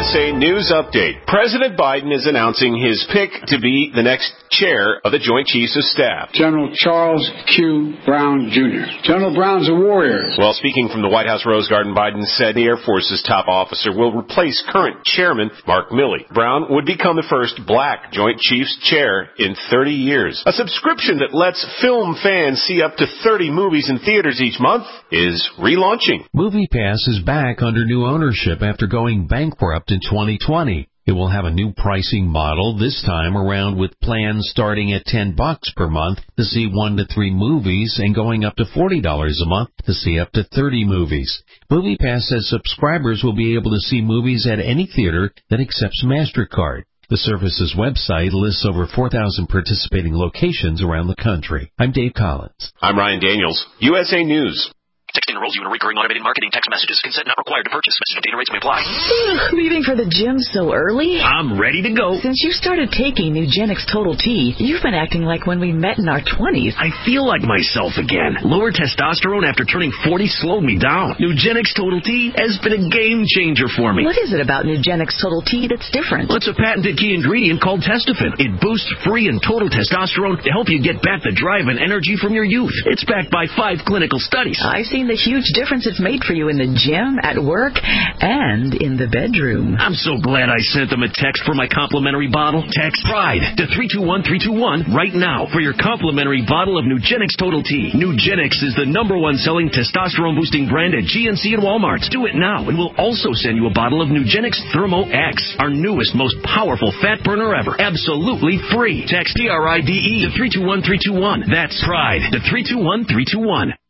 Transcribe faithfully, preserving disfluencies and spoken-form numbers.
S A News Update. President Biden is announcing his pick to be the next chair of the Joint Chiefs of Staff. General Charles Q. Brown, Junior General Brown's a warrior. Well, speaking from the White House Rose Garden, Biden said the Air Force's top officer will replace current chairman Mark Milley. Brown would become the first black Joint Chiefs chair in thirty years. A subscription that lets film fans see up to thirty movies in theaters each month is relaunching. MoviePass is back under new ownership after going bankrupt in twenty twenty. It will have a new pricing model this time around with plans starting at ten bucks per month to see one to three movies and going up to forty dollars a month to see up to thirty movies. MoviePass says subscribers will be able to see movies at any theater that accepts MasterCard. The service's website lists over four thousand participating locations around the country. I'm Dave Collins. I'm Ryan Daniels, U S A News. Texting enrolls you in recurring automated marketing text messages. Consent not required to purchase. Message and data rates may apply. Leaving for the gym so early? I'm ready to go. Since you started taking Nugenix Total T, you've been acting like when we met in our twenties. I feel like myself again. Lower testosterone after turning forty slowed me down. Nugenix Total T has been a game changer for me. What is it about Nugenix Total T that's different? Well, it's a patented key ingredient called Testofen. It boosts free and total testosterone to help you get back the drive and energy from your youth. It's backed by five clinical studies. I've seen the huge difference it's made for you in the gym, at work, and in the bedroom. I'm so glad I sent them a text for my complimentary bottle. Text PRIDE to three two one three two one right now for your complimentary bottle of Nugenix Total T. Nugenix is the number one selling testosterone-boosting brand at G N C and Walmart. Do it now, and we'll also send you a bottle of Nugenix Thermo X, our newest, most powerful fat burner ever. Absolutely free. Text P R I D E to three two one three two one. That's PRIDE to three two one three two one.